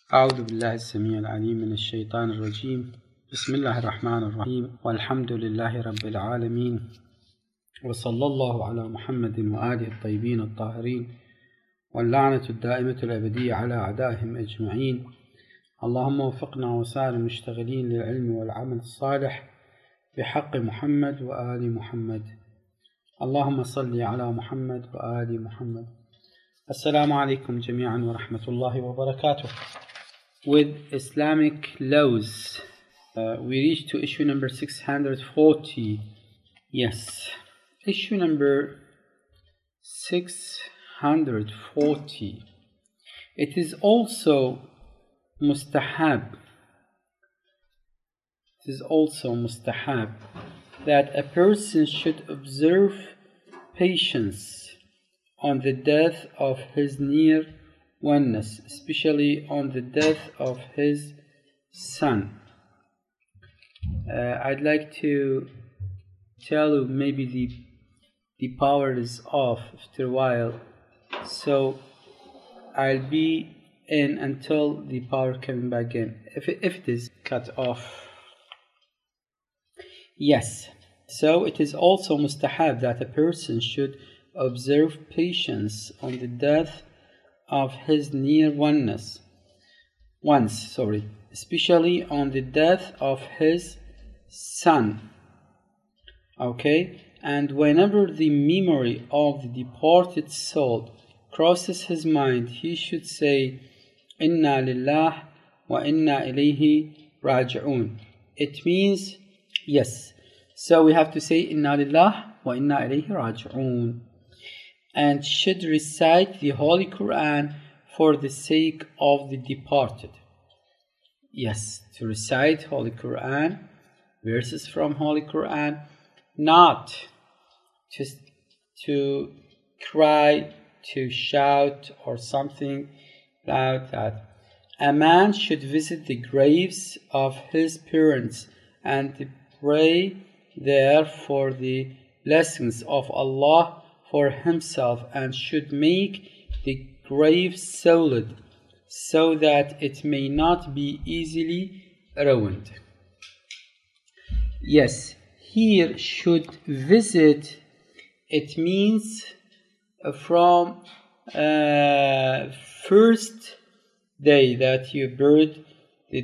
أعوذ بالله السميع العليم من الشيطان الرجيم. بسم الله الرحمن الرحيم، والحمد لله رب العالمين، وصلى الله على محمد وآله الطيبين الطاهرين، واللعنة الدائمة الأبدية على أعدائهم أجمعين. اللهم وفقنا وسائر المشتغلين للعلم والعمل الصالح بحق محمد وآل محمد. اللهم صل على محمد وآل محمد. Assalamu alaikum jami'an wa rahmatullahi wa barakatuh. With Islamic laws, we reach to issue number 640. Yes, issue number 640. It is also mustahab. It is also mustahab that a person should observe patience on the death of his near oneness, especially on the death of his son. I'd like to tell you, maybe the power is off after a while, so I'll be in until the power comes back in. If it is cut off. Yes, so it is also mustahab that a person should observe patience on the death of his near once, especially on the death of his son. Okay, and whenever the memory of the departed soul crosses his mind, he should say, Inna lillah wa inna ilayhi raji'un. It means, yes, so we have to say Inna lillah wa inna ilayhi raji'un, and should recite the Holy Quran for the sake of the departed. Yes, to recite Holy Quran, verses from Holy Quran, not just to cry, to shout, or something like that. A man should visit the graves of his parents and pray there for the blessings of Allah for himself, and should make the grave solid so that it may not be easily ruined. Yes, here should visit, it means from first day that you buried the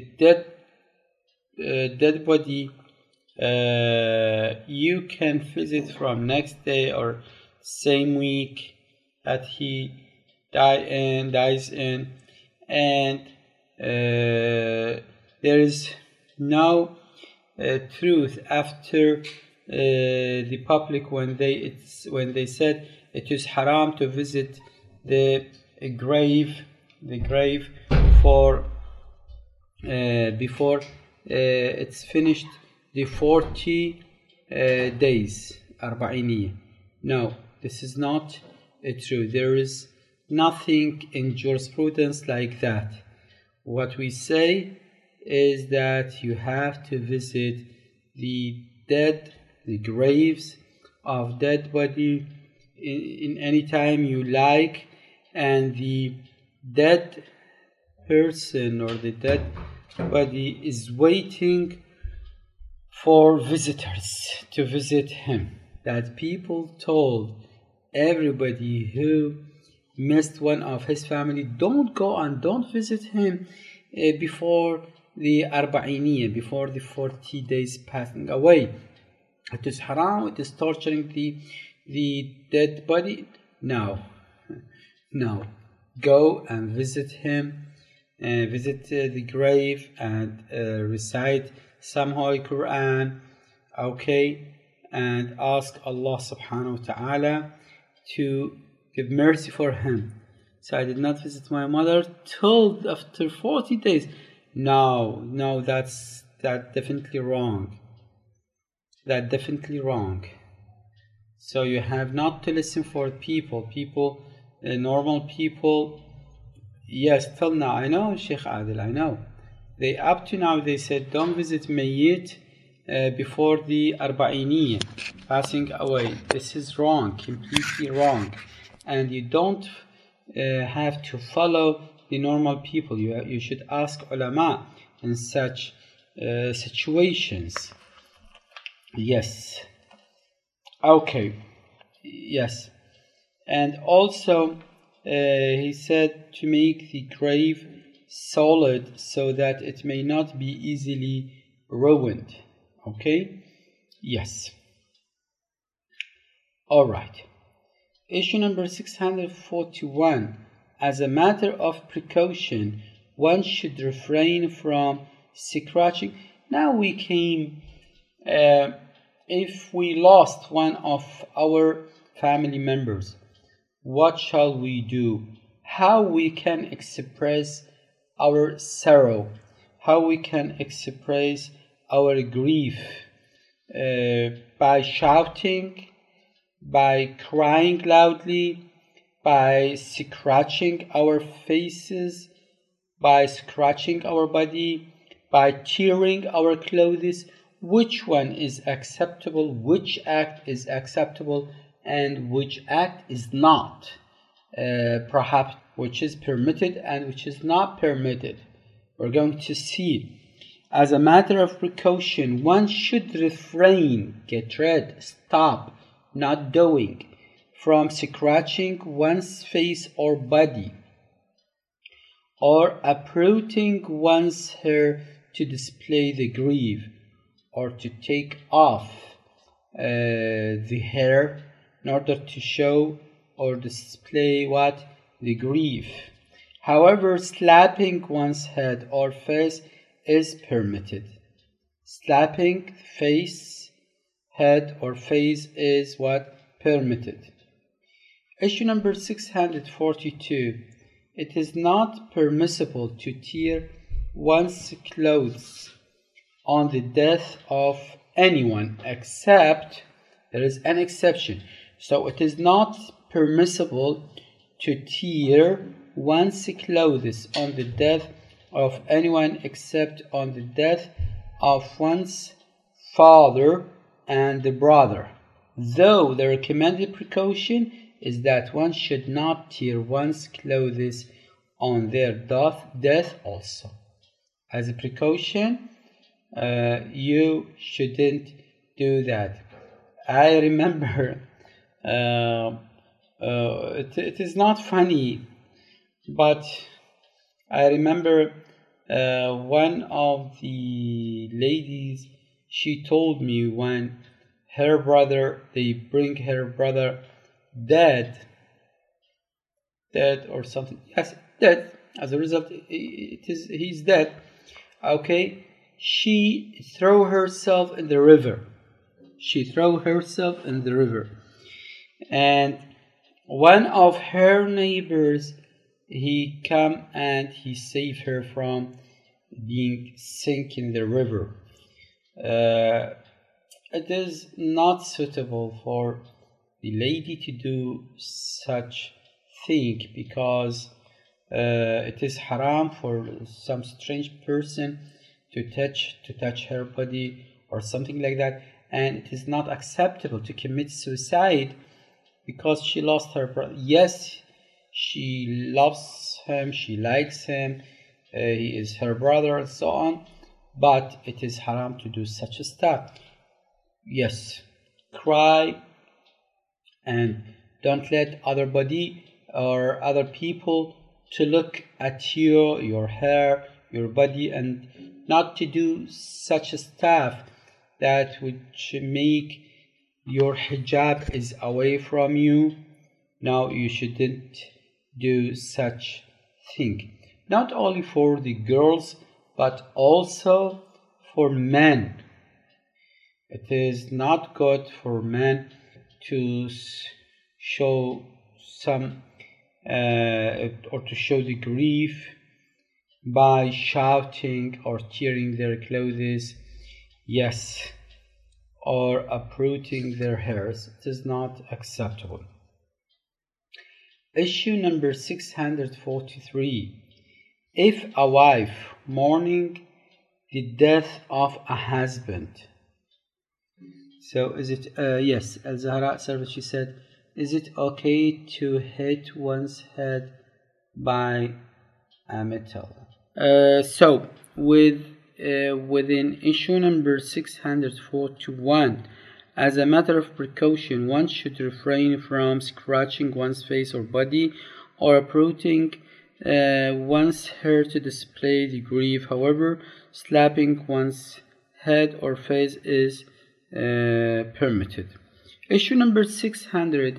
dead body, you can visit from next day or same week that he dies in, and there is no truth after the public when they said it is haram to visit the grave for before it's finished the 40 days arba'iniyah. No, this is not true. There is nothing in jurisprudence like that. What we say is that you have to visit the graves of dead body in any time you like, and the dead person or the dead body is waiting for visitors to visit him. That people told everybody who missed one of his family, don't go and don't visit him before the arba'iniyah, before the 40 days passing away. It is haram, it is torturing the dead body. No, go and visit him, visit the grave, and recite some Holy Quran, okay, and ask Allah subhanahu wa ta'ala to give mercy for him. So I did not visit my mother till after 40 days. No, that's definitely wrong. That definitely wrong. So you have not to listen for people, normal people. Yes, till now, I know, Sheikh Adil, I know. They up to now they said don't visit Mayyit before the arba'iniyah, passing away. This is wrong, completely wrong, and you don't have to follow the normal people. You should ask ulama in such situations. Yes. Okay. Yes. And also he said to make the grave solid so that it may not be easily ruined. Okay? Yes. Alright. Issue number 641. As a matter of precaution, one should refrain from scratching. Now we came, if we lost one of our family members, what shall we do? How we can express our sorrow? How we can express our grief? By shouting, by crying loudly, by scratching our faces, by scratching our body, by tearing our clothes. Which one is acceptable? Which act is acceptable and which act is not? Perhaps which is permitted and which is not permitted. We're going to see. As a matter of precaution, one should refrain, get rid, stop, not doing, from scratching one's face or body, or uprooting one's hair to display the grief, or to take off the hair in order to show or display what? The grief. However, slapping one's head or face is permitted. Slapping face, head or face is what? Permitted. Issue number 642. It is not permissible to tear one's clothes on the death of anyone, except there is an exception. So it is not permissible to tear one's clothes on the death of anyone except on the death of one's father and the brother. Though the recommended precaution is that one should not tear one's clothes on their death also. As a precaution, you shouldn't do that. I remember, it is not funny, but I remember one of the ladies, she told me when her brother, they bring her brother dead or something. Yes, dead. As a result, he's dead. Okay, she threw herself in the river. And one of her neighbors, he come and he saved her from being sink in the river. It is not suitable for the lady to do such thing, because it is haram for some strange person to touch her body or something like that, and it is not acceptable to commit suicide because she lost her brother. Yes, she loves him, she likes him, he is her brother and so on, but it is haram to do such a stuff. Yes, cry and don't let other body or other people to look at you, your hair, your body, and not to do such a stuff that would make your hijab is away from you. No, you shouldn't do such thing. Not only for the girls, but also for men. It is not good for men to show some or to show the grief by shouting or tearing their clothes, yes, or uprooting their hairs. It is not acceptable. Issue number 643. If a wife mourning the death of a husband, so is it, yes, Al-Zahra Sarwat, she said, is it okay to hit one's head by a metal. So within issue number 641, as a matter of precaution, one should refrain from scratching one's face or body or uprooting one's hair to display the grief. However, slapping one's head or face is permitted. Issue number 600.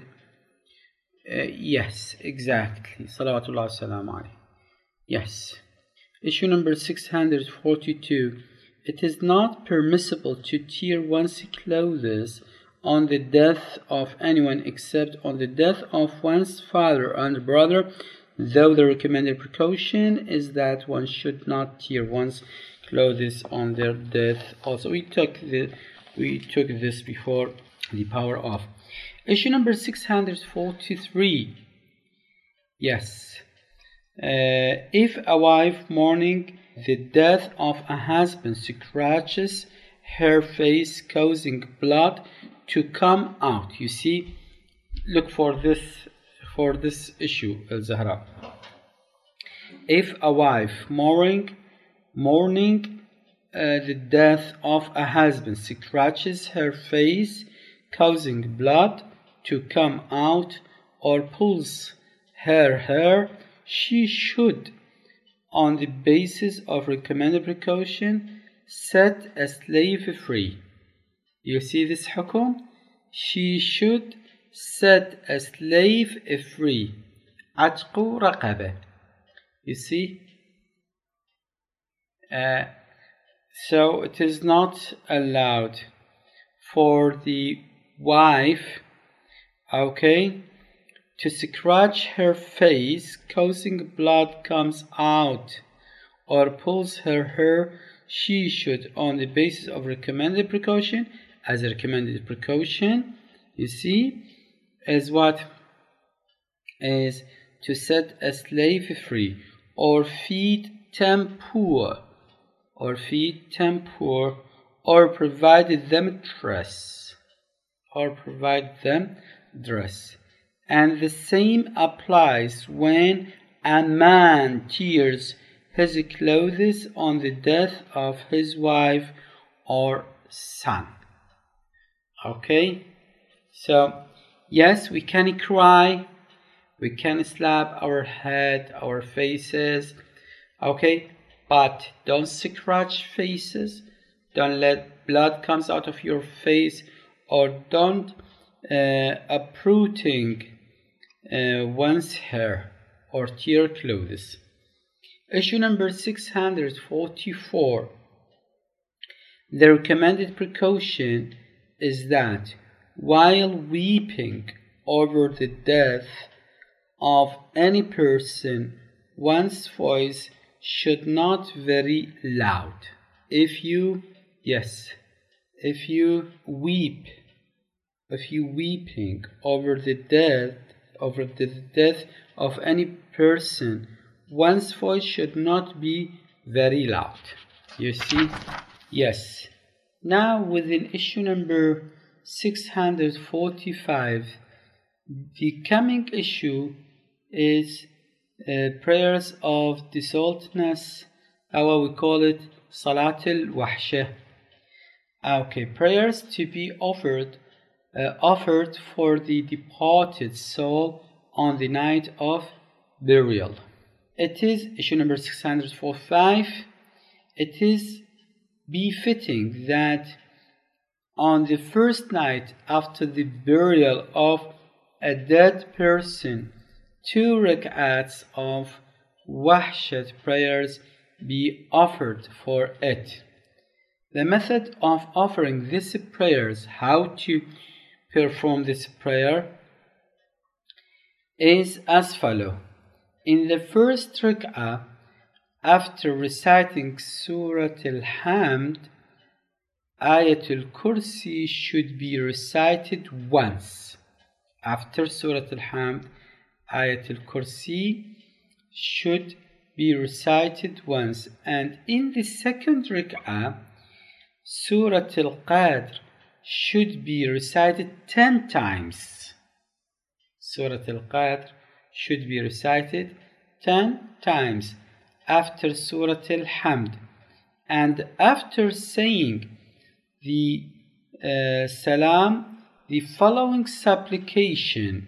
Yes, exactly. Salawatullah salam alayhi. Yes. Issue number 642. It is not permissible to tear one's clothes on the death of anyone except on the death of one's father and brother, though the recommended precaution is that one should not tear one's clothes on their death. Also, we took this before, the power of. Issue number 643. Yes. If a wife mourning the death of a husband scratches her face, causing blood to come out. You see, look for this issue, Al-Zahra. If a wife mourning the death of a husband scratches her face, causing blood to come out, or pulls her hair, she should, on the basis of recommended precaution, set a slave free. You see this hukum? She should set a slave free. Atqu raqaba. You see? So it is not allowed for the wife, okay, to scratch her face, causing blood comes out, or pulls her hair. She should, on the basis of recommended precaution, as a recommended precaution, you see, is what is to set a slave free, or feed 10 poor, or provide them dress. And the same applies when a man tears his clothes on the death of his wife or son. Okay? So, yes, we can cry, we can slap our head, our faces, okay? But don't scratch faces, don't let blood comes out of your face, or don't uprooting one's hair or tear clothes. Issue number 644. The recommended precaution is that while weeping over the death of any person, one's voice should not be very loud. If you weeping over the death of any person, one's voice should not be very loud. You see? Yes. Now within issue number 645, the coming issue is prayers of desolteness, how we call it Salat al-Wahsha. Okay, prayers to be offered for the departed soul on the night of burial. It is issue number 645. It is befitting that on the first night after the burial of a dead person, 2 rak'ats of wahshat prayers be offered for it. The method of offering these prayers, how to perform this prayer, is as follows. In the first rak'ah, after reciting Surah Al-Hamd, Ayatul Kursi should be recited once. After Surah Al-Hamd, Ayatul Kursi should be recited once. And in the second rak'ah, Surah Al-Qadr should be recited 10 times. Surah Al-Qadr should be recited 10 times. after Surah Al-Hamd. And after saying the salam, the following supplication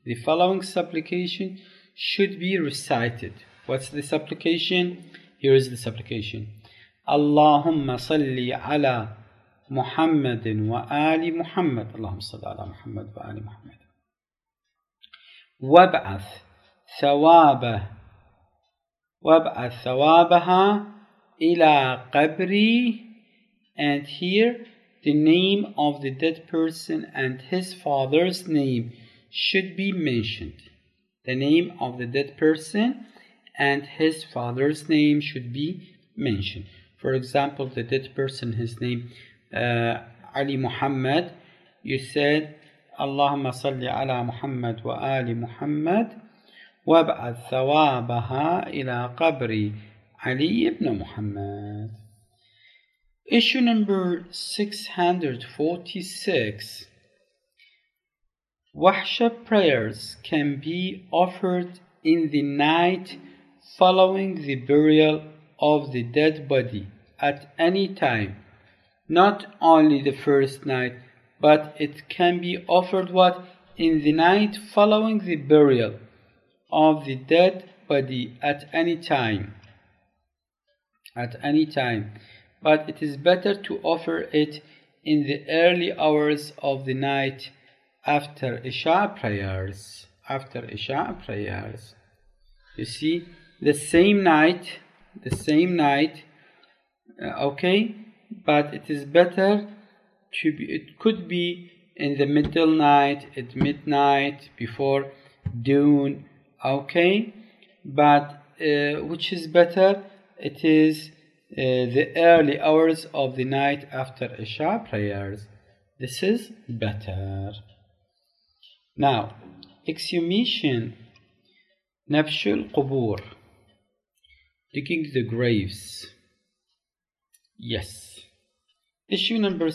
should be recited. What's the supplication? Here is the supplication. Allahumma salli ala Muhammadin wa ali Muhammad. Allahumma salli ala Muhammad wa ali Muhammad. وابعث ثوابها إلى قبري. And here the name of the dead person and his father's name should be mentioned. The name of the dead person and his father's name should be mentioned. For example, the dead person, his name Ali Muhammad, you said Allahumma salli ala Muhammad wa ali Muhammad وابعث ثوابها إلى قبر علي ibn Muhammad. Issue number 646. Wahsha prayers can be offered in the night following the burial of the dead body at any time. Not only the first night, but it can be offered in the night following the burial of the dead body at any time. But it is better to offer it in the early hours of the night after Isha prayers. You see, the same night, okay, but it is better to be, it could be in the middle night, at midnight, before dawn, okay, but which is better? It is the early hours of the night after Isha prayers. This is better. Now, exhumation, Nabshul Qubur, digging the graves. Yes. Issue number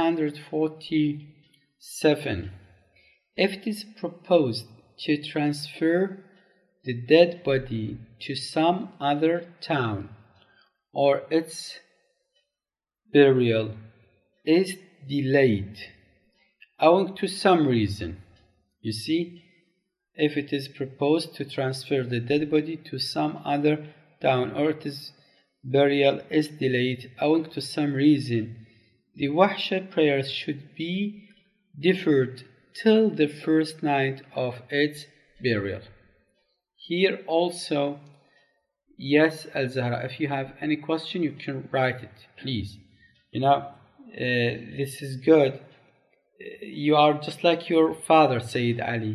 647. If it is proposed to transfer the dead body to some other town, or its burial is delayed owing to some reason. You see, if it is proposed to transfer the dead body to some other town, or its burial is delayed owing to some reason, the Wahsha prayers should be deferred till the first night of its burial. Here also, yes, Al-Zahra, if you have any question, you can write it, please. This is good. You are just like your father, Sayyid Ali.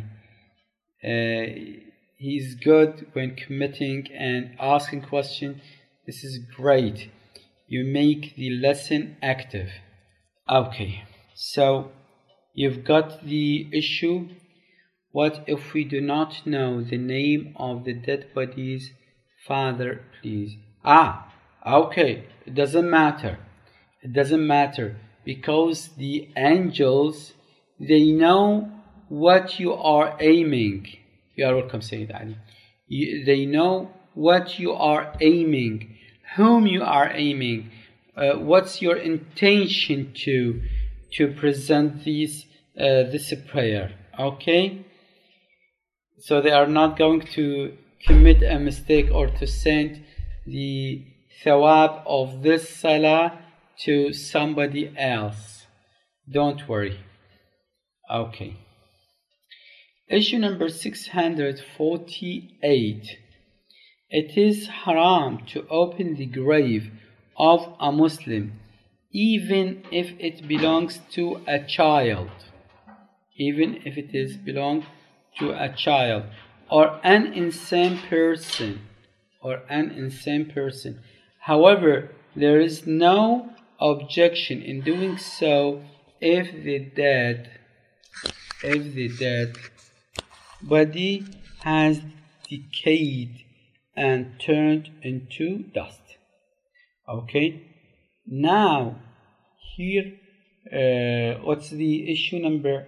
He's good when committing and asking questions. This is great. You make the lesson active. Okay, so you've got the issue. What if we do not know the name of the dead body's father, please? Okay, it doesn't matter, because the angels, they know what you are aiming. You are welcome, Sayyid Ali. They know what you are aiming, whom you are aiming, what's your intention to present this prayer, okay? So they are not going to commit a mistake or to send the thawab of this salah to somebody else. Don't worry. Okay. Issue number 648. It is haram to open the grave of a Muslim even if it belongs to a child. Or an insane person. However, there is no objection in doing so if the dead body has decayed and turned into dust. Okay, now here what's the issue number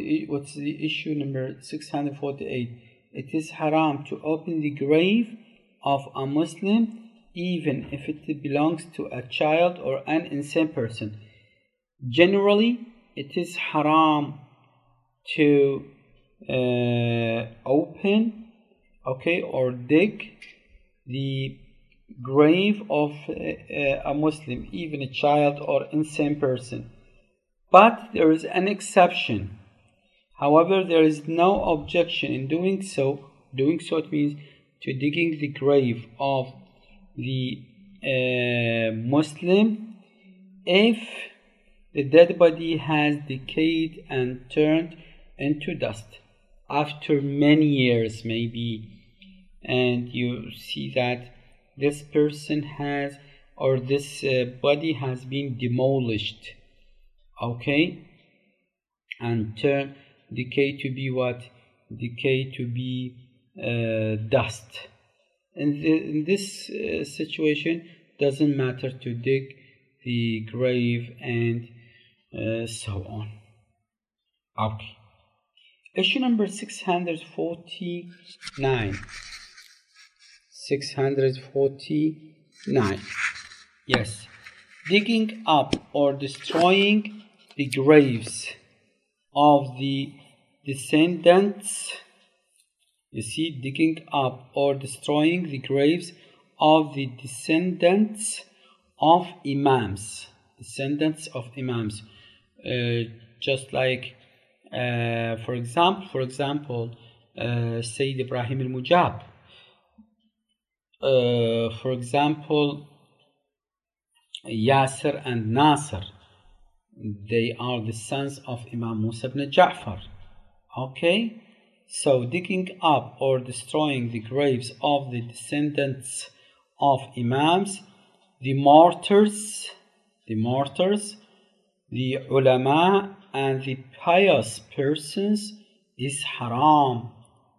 648? It is haram to open the grave of a Muslim, even if it belongs to a child or an insane person. Generally, it is haram to open, or dig the grave of a Muslim, even a child or insane person. But there is an exception. However, there is no objection in doing so. Doing so, it means to digging the grave of the Muslim if the dead body has decayed and turned into dust after many years, maybe, and you see that this person has, or this body has been demolished, and turn decay to be what? Decay to be dust. In this situation, doesn't matter to dig the grave and so on. Issue number 649. 649. Yes. Digging up or destroying the graves of the descendants. You see, digging up or destroying the graves of the descendants of Imams. Descendants of Imams. Just like, for example, Sayyid Ibrahim al-Mujab. For example, Yasir and Nasir. They are the sons of Imam Musa ibn Ja'far. So digging up or destroying the graves of the descendants of Imams, the martyrs, the ulama, and the pious persons is haram.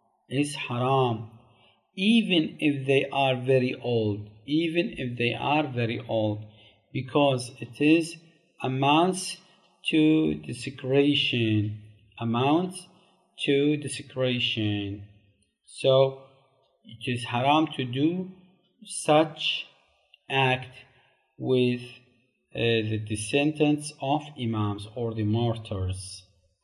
Even if they are very old. Because it is amounts to desecration. So it is haram to do such act with the descendants of Imams or the martyrs.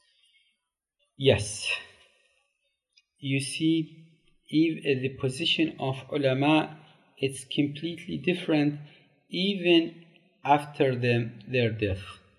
Yes, you see, if the position of ulama, it's completely different even after their death.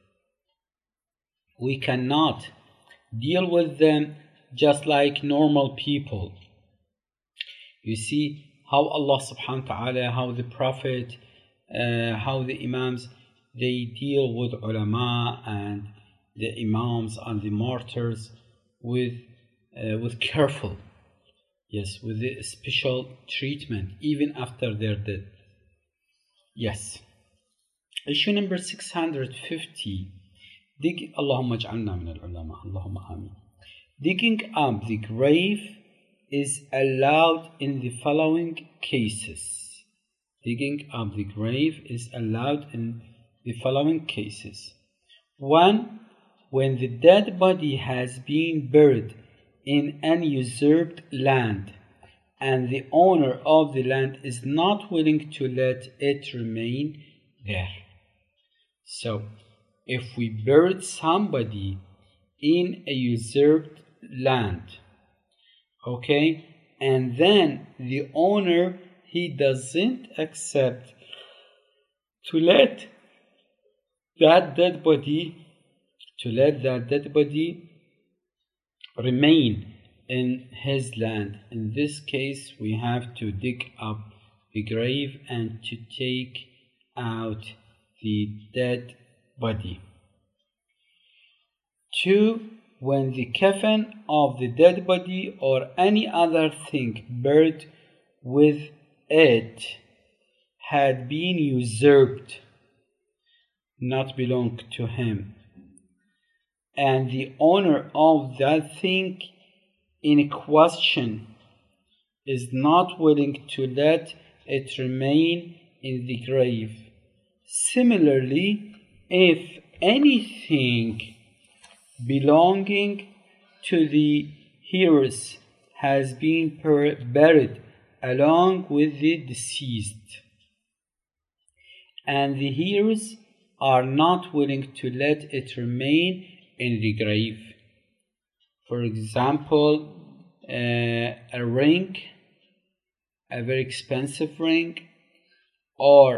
We cannot deal with them just like normal people. You see how Allah subhanahu wa ta'ala, how the Prophet, how the Imams, they deal with ulama and the Imams and the martyrs with careful, with the special treatment even after their death. Yes. Issue number 650. Allahumma ij'alna min al-ulama. Allahumma ameen. Digging up the grave is allowed in the following cases. Digging up the grave is allowed in the following cases. 1. When the dead body has been buried in an usurped land and the owner of the land is not willing to let it remain there. So, if we buried somebody in a usurped land, and then the owner, he doesn't accept to let that dead body remain in his land. In this case, we have to dig up the grave and to take out the dead body. 2. When the coffin of the dead body or any other thing buried with it had been usurped, not belong to him, and the owner of that thing in question is not willing to let it remain in the grave. Similarly, if anything belonging to the heirs has been buried along with the deceased, and the heirs are not willing to let it remain in the grave. For example, a ring, a very expensive ring, or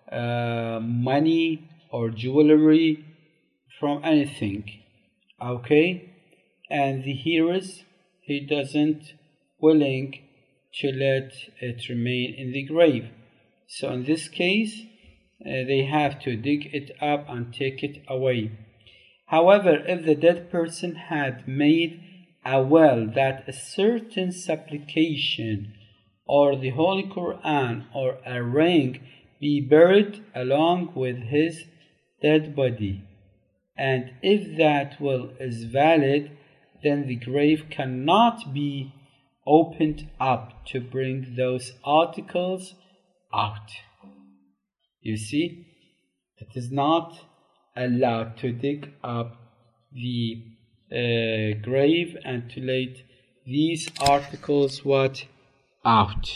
money or jewelry from anything, okay, and the heirs, he doesn't willing to let it remain in the grave. So in this case, they have to dig it up and take it away. However, if the dead person had made a will that a certain supplication or the Holy Quran or a ring be buried along with his dead body, and if that will is valid, then the grave cannot be opened up to bring those articles out. You see, it is not allowed to dig up the grave and to let these articles out.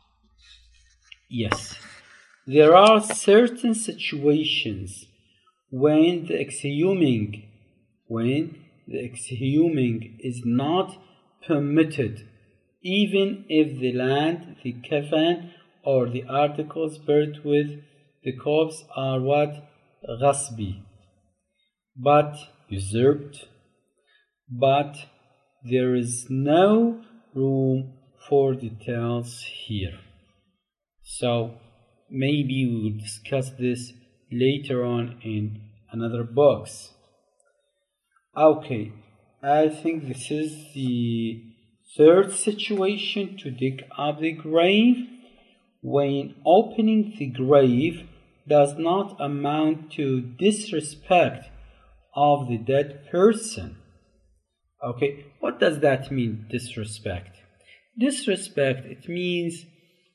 Yes, there are certain situations when the exhuming is not permitted, even if the land, the kafan, or the articles buried with the corpse are ghasbi, but usurped, but there is no room for details here. So maybe we will discuss this later on in another books. Okay, I think this is the third situation to dig up the grave, when opening the grave does not amount to disrespect of the dead person. Okay, what does that mean, disrespect? Disrespect, it means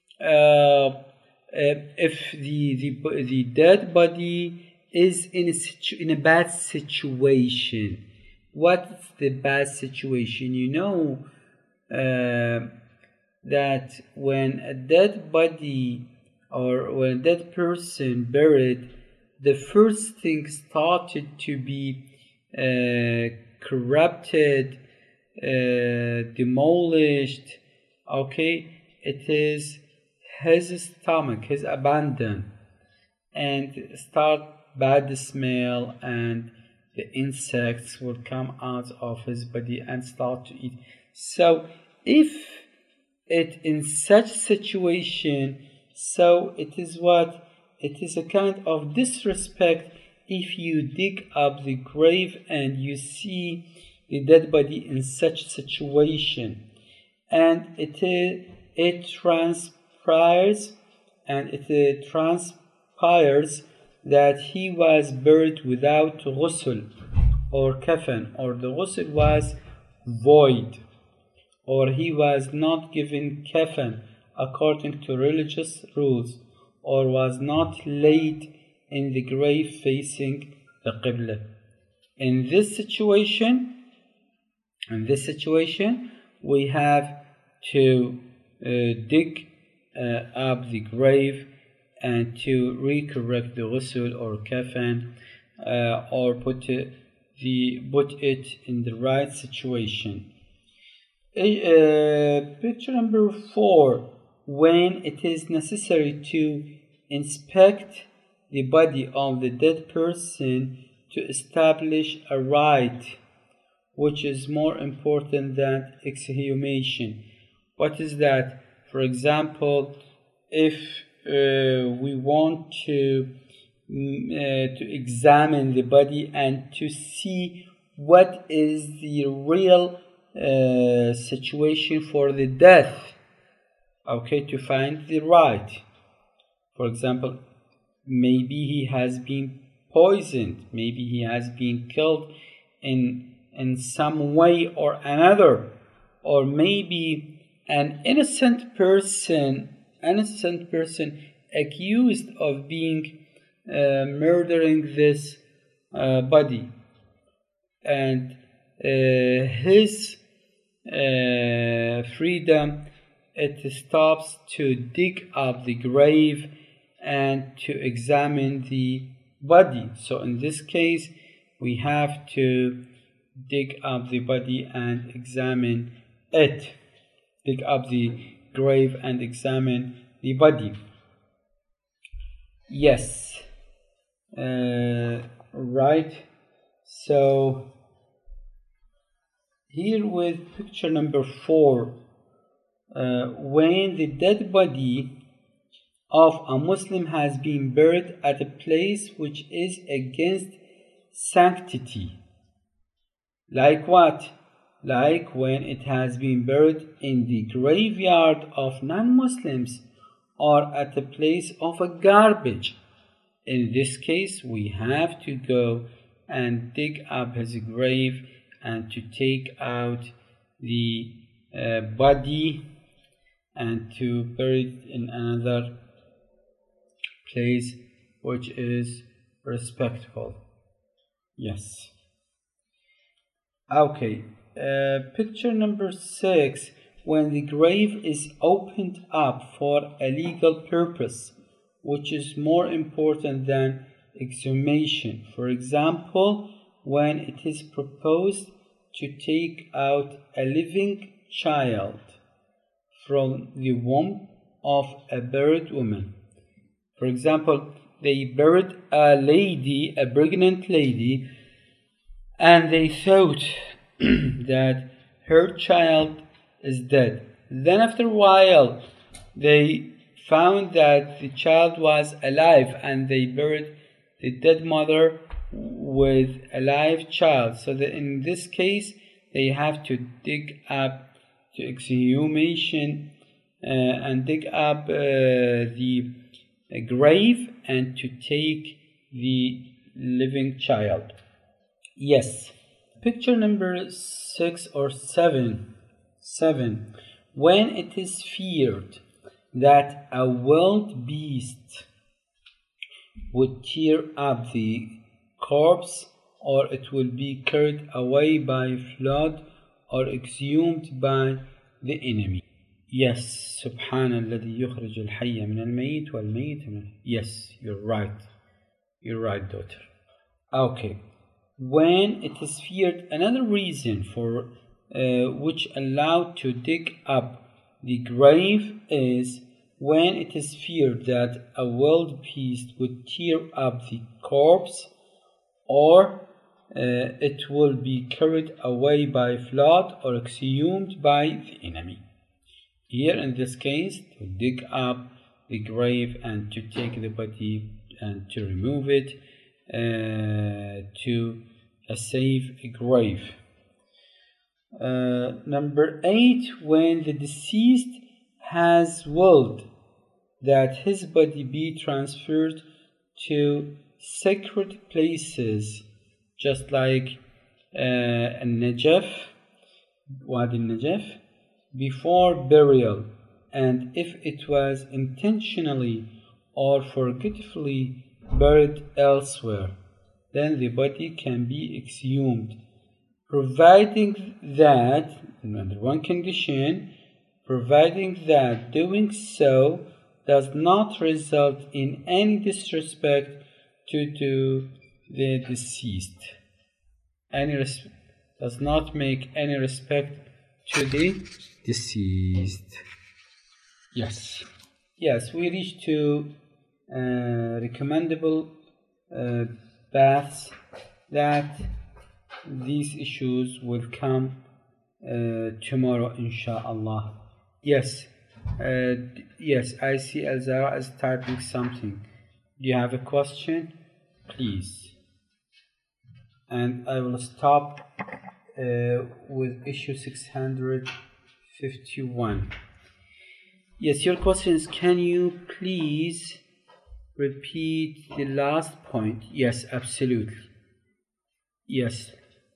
if the dead body is in a bad situation. What's the bad situation? You know that when a dead body or when a dead person buried, the first thing started to be corrupted, demolished, okay, it is his stomach, his abdomen, and start bad smell, and the insects will come out of his body and start to eat. So if it in such situation, so it is a kind of disrespect if you dig up the grave and you see the dead body in such situation, and it transpires that he was buried without ghusl or kafan, or the ghusl was void, or he was not given kafan according to religious rules, or was not laid in the grave facing the Qibla. In this situation, we have to dig up the grave and to recorrect the ghusl or kafan, or put it in the right situation. Picture number 4, when it is necessary to inspect the body of the dead person to establish a rite, which is more important than exhumation. What is that? For example, if we want to examine the body and to see what is the real situation for the death, okay, to find the right. For example, maybe he has been poisoned, maybe he has been killed in some way or another, or maybe an innocent person accused of being murdering this body, and his freedom it stops to dig up the grave and to examine the body. So in this case, we have to dig up the body and examine it. Dig up the grave and examine the body. Yes. Right. So here with picture number 4, when the dead body of a Muslim has been buried at a place which is against sanctity. Like what? Like when it has been buried in the graveyard of non-Muslims or at a place of a garbage. In this case, we have to go and dig up his grave and to take out the body and to bury it in another place which is respectful. Yes. Okay. Picture number 6. When the grave is opened up for a legal purpose, which is more important than exhumation. For example, when it is proposed to take out a living child from the womb of a buried woman. For example, they buried a pregnant lady, and they thought that her child is dead. Then after a while, they found that the child was alive, and they buried the dead mother with a live child. So that in this case, they have to dig up to exhumation and dig up the grave and to take the living child. Yes. Picture number 6 or 7. When it is feared that a wild beast would tear up the corpse, or it will be carried away by flood or exhumed by the enemy. Yes. Subhanalladhi yukhrij al-hayya min al-mayyit wal-mayyit min. Yes, you're right. You're right, daughter. Okay. When it is feared, another reason for which allowed to dig up the grave is when it is feared that a wild beast would tear up the corpse, or it will be carried away by flood or exhumed by the enemy. Here in this case, to dig up the grave and to take the body and to remove it to a safe grave. Number 8, when the deceased has willed that his body be transferred to sacred places, just like Najaf, Wadi Najaf, before burial, and if it was intentionally or forgetfully buried elsewhere, then the body can be exhumed, providing that, under one condition, providing that doing so does not result in any disrespect to the deceased. Does not make any respect to the deceased. Yes. Yes, we reach to recommendable baths that these issues will come tomorrow, inshallah. Yes. Yes, I see Elzara is typing something. Do you have a question? Please. And I will stop with issue 651. Yes, your question is, can you please repeat the last point? Yes, absolutely. Yes.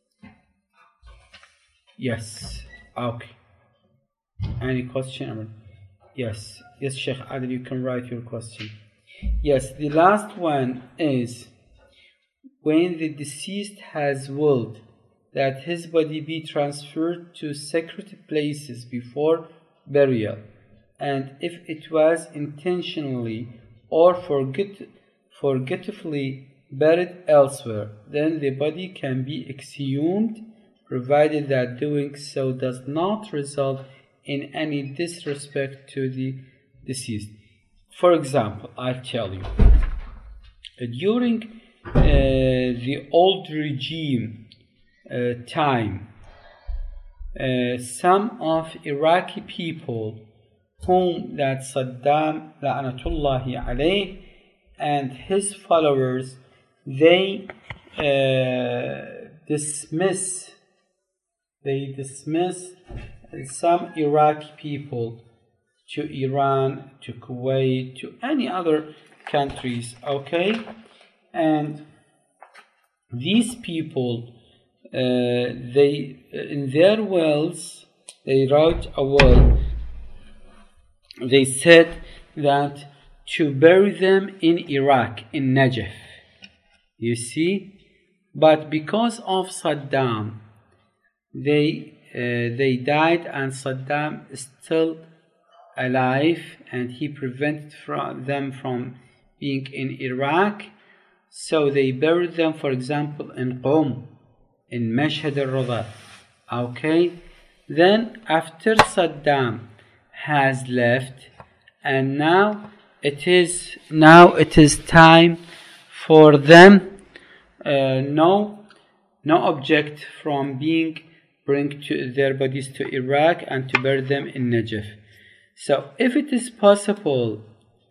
Yes. Okay. Any question? Yes. Yes, Sheikh Adil, you can write your question. Yes, the last one is, when the deceased has willed that his body be transferred to sacred places before burial, and if it was intentionally or forgetfully buried elsewhere, then the body can be exhumed, provided that doing so does not result in any disrespect to the deceased. For example, I'll tell you, during the old regime time, some of Iraqi people whom that Saddam La'natullahi alayh and his followers, they dismiss some Iraqi people to Iran, to Kuwait, to any other countries, okay? And these people, they in their wills, they wrote a will. They said that to bury them in Iraq, in Najaf. You see? But because of Saddam, they died, and Saddam is still alive, and he prevented them from being in Iraq. So they buried them, for example, in Qom, in Mashhad al-Rada. Okay? Then after Saddam has left, and now it is time for them no object from bring to their bodies to Iraq and to bury them in Najaf. So if it is possible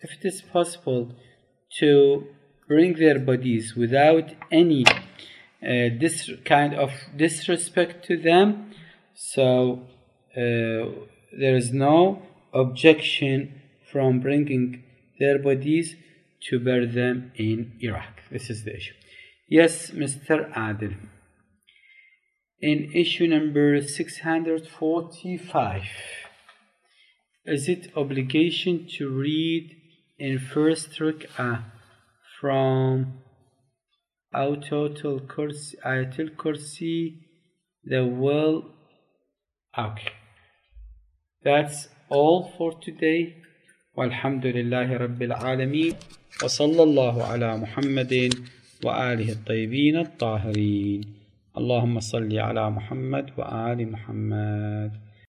to bring their bodies without any this kind of disrespect to them, so there is no objection from bringing their bodies to bury them in Iraq. This is the issue. Yes, Mr. Adil. In issue number 645, is it obligation to read in first rak'ah from Ayatul Kursi, the will? Okay. That's all for today. Walhamdulillahi Rabbil Alameen. Wa sallallahu ala Muhammadin wa alihi at-tayyibin at-tahirin. Allahumma salli ala Muhammad wa ali Muhammad.